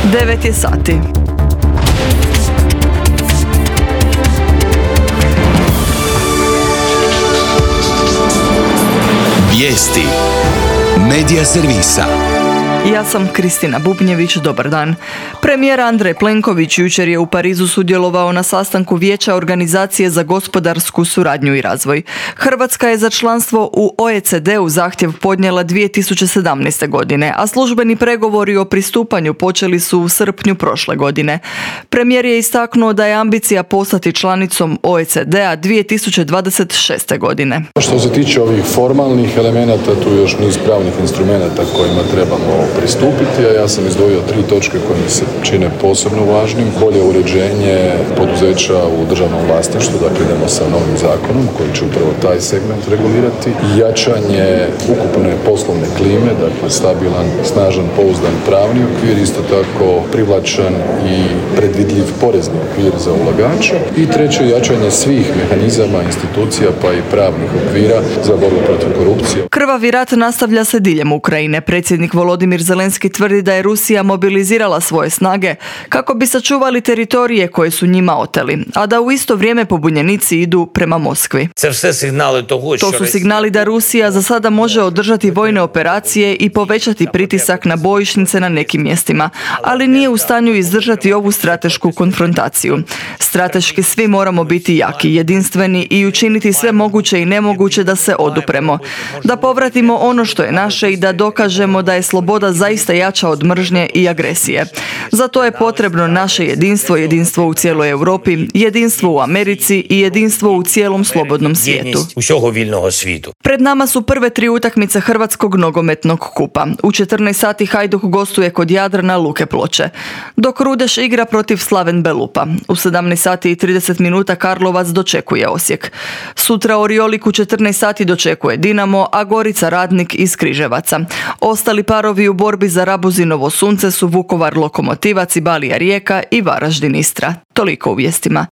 9 je sati. Vijesti Medija servisa. Ja sam Kristina Bubnjević, dobar dan. Premijer Andrej Plenković jučer je u Parizu sudjelovao na sastanku Vijeća Organizacije za gospodarsku suradnju i razvoj. Hrvatska je za članstvo u OECD-u zahtjev podnijela 2017. godine, a službeni pregovori o pristupanju počeli su u srpnju prošle godine. Premijer je istaknuo da je ambicija postati članicom OECD-a 2026. godine. Što se tiče ovih formalnih elemenata, tu je još niz pravnih instrumenata kojima trebamo pristupiti, a ja sam izdvojio 3 točke koje mi se čine posebno važnim. Bolje uređenje poduzeća u državnom vlasništvu, dakle idemo sa novim zakonom koji će upravo taj segment regulirati. Jačanje ukupne poslovne klime, dakle stabilan, snažan, pouzdan pravni okvir, isto tako privlačan i predvidljiv porezni okvir za ulagače. I treće, jačanje svih mehanizama, institucija pa i pravnih okvira za borbu protiv korupcije. Krvavi rat nastavlja se diljem Ukrajine. Predsjednik Volodimir Zelenski tvrdi da je Rusija mobilizirala svoje snage kako bi sačuvali teritorije koje su njima oteli, a da u isto vrijeme pobunjenici idu prema Moskvi. To su signali da Rusija za sada može održati vojne operacije i povećati pritisak na bojišnice na nekim mjestima, ali nije u stanju izdržati ovu stratešku konfrontaciju. Strateški svi moramo biti jaki, jedinstveni i učiniti sve moguće i nemoguće da se odupremo, da povratimo ono što je naše i da dokažemo da je sloboda zaista jača od mržnje i agresije. Za to je potrebno naše jedinstvo, jedinstvo u cijeloj Europi, jedinstvo u Americi i jedinstvo u cijelom slobodnom svijetu. Pred nama su prve 3 utakmice Hrvatskog nogometnog kupa. U 14 sati Hajduk gostuje kod Jadrana Luke Ploče, dok Rudeš igra protiv Slaven Belupa. U 17 sati i 30 minuta Karlovac dočekuje Osijek. Sutra Oriolik u 14 sati dočekuje Dinamo, a Gorica Radnik iz Križevaca. Ostali parovi u borbi za Rabuzinovo sunce su Vukovar Lokomotivac i Balija Rijeka i Varaždin Istra. Toliko u vijestima.